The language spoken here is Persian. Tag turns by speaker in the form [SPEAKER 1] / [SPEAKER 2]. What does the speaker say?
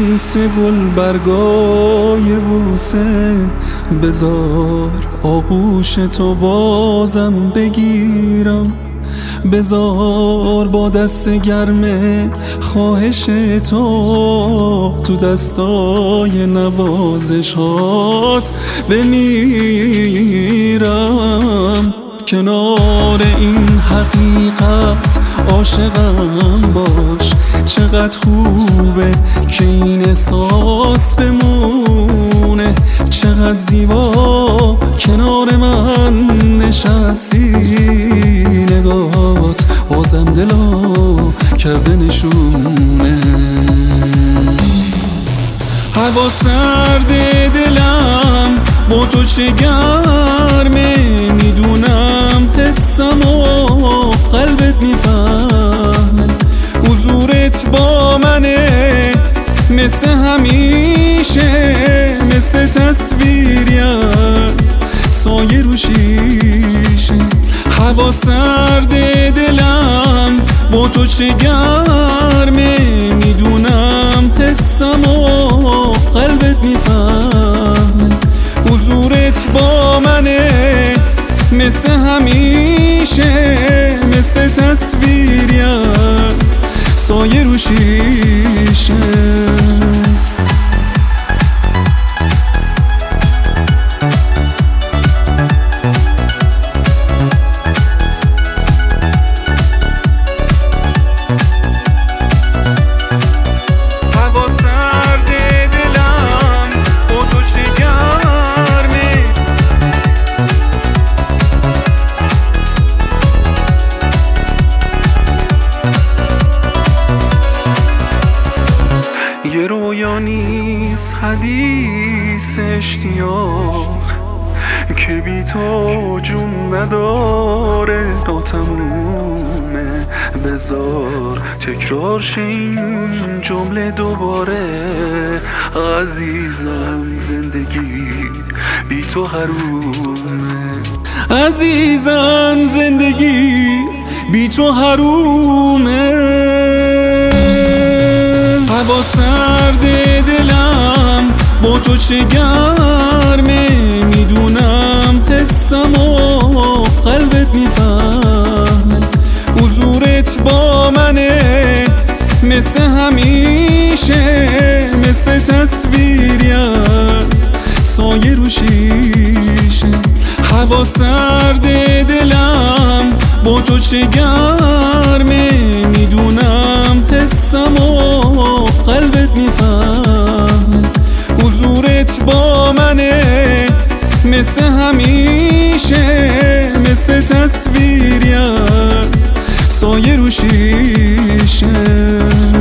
[SPEAKER 1] مثل گل برگای بوسه، بذار آغوش تو بازم بگیرم، بذار با دست گرم خواهش تو دستای نوازشات بمیرم. کنار این حقیقت عاشقم باش، چقدر خوبه که این احساس بمونه، چقدر زیبا کنار من نشستی، نگات بازم دلا کرده نشونه. هوا سرد دلم با تو چه گرمه، میدونم حسم و قلبت میفهمه، حضورت با منه مثل همیشه، مثل تصویری از سایه رو شیشه. هوا سرد دلم با تو چه گرمه، میدونم حسم و قلبت میفهمه، حضورت با منه مثل همیشه، مثل تصویری از سایه رو شیشه. یه رویا نیست حدیث اشتیاق که بی تو جون نداره، ناتمومه، بذار تکرار شه این جمله دوباره. عزیزم زندگی بی تو حرومه، عزیزم زندگی بی تو حرومه. هوا سرد دلم با تو چه گرمه، میدونم حسم و قلبت میفهمه، حضورت با منه مثل همیشه، مثل تصویری از سایه رو شیشه. هوا سرد دلم با تو چه گرمه، میدونم حسم و قلبت میفهمه، حضورت با منه مثل همیشه، مثل تصویری از سایه رو شیشه.